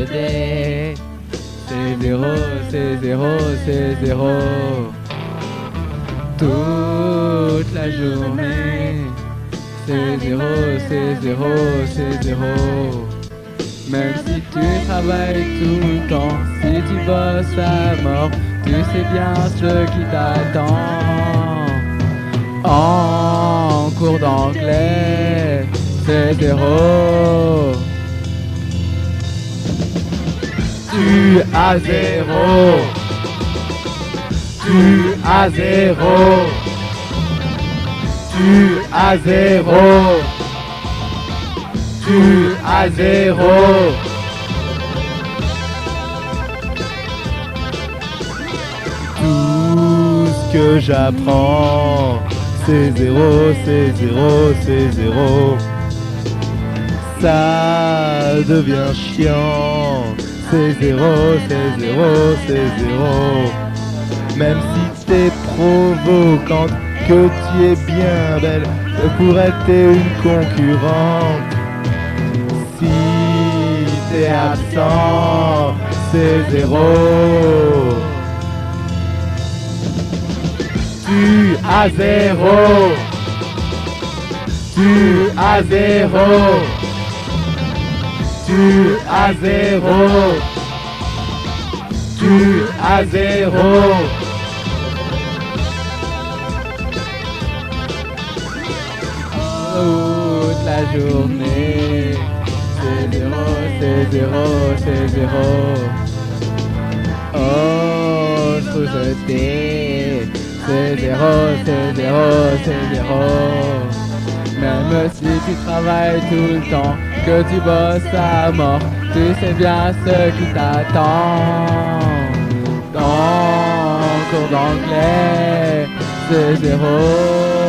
dé. C'est zéro, c'est zéro, c'est zéro. Toute la journée. C'est zéro, c'est zéro, c'est zéro. Même si tu travailles tout le temps, si tu bosses à mort, tu sais bien ce qui t'attend. En cours d'anglais, c'est zéro. Tu as zéro. Tu as zéro. Tu as zéro. Tu as zéro. Tout ce que j'apprends, c'est zéro, c'est zéro, c'est zéro. Ça devient chiant. C'est zéro, c'est zéro, c'est zéro. Même si t'es provocante, que tu es bien belle, pour être une concurrente. Si t'es absent, c'est zéro. Tu as zéro. Tu as zéro. Tu as zéro. Tu as zéro. Toute la journée. C'est zéro, c'est zéro, c'est zéro. Oh, faut jeter. C'est zéro, c'est zéro, c'est zéro. Même si tu travailles tout le temps, que tu bosses à mort, tu sais bien ce qui t'attend. Dans cours d'anglais, c'est zéro.